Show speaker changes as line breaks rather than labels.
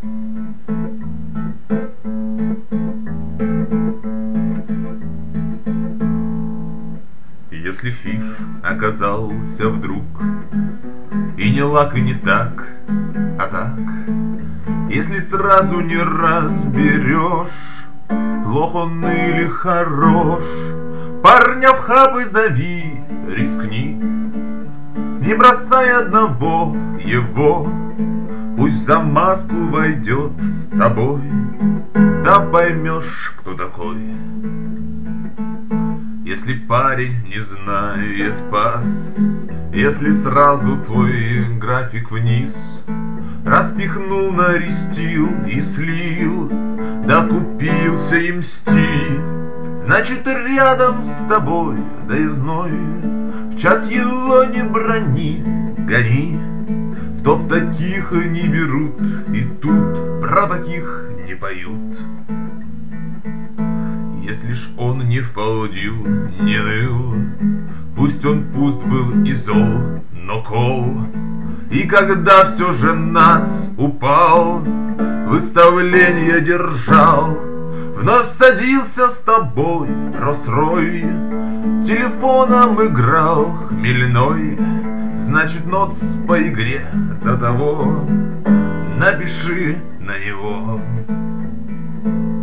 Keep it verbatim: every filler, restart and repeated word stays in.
Если фиш оказался вдруг и не лак, и не так, а так, если сразу не разберешь, плох он или хорош, парня в хабы зови, рискни, не бросай одного его, пусть за маску войдет с тобой, да поймешь, кто такой. Если парень не знает пас, если сразу твой график вниз распихнул, нарестил и слил, да купился им мсти, значит рядом с тобой доездной, в час его не брони, гони, чтоб таких не берут, и тут про таких не поют. Если ж он не вполдил, не ныл, пусть он пуст был и зол, но кол, и когда все же нас упал, выставление держал, вновь садился с тобой Росрой, телефоном играл хмельной, значит нот по игре до того, напиши на него.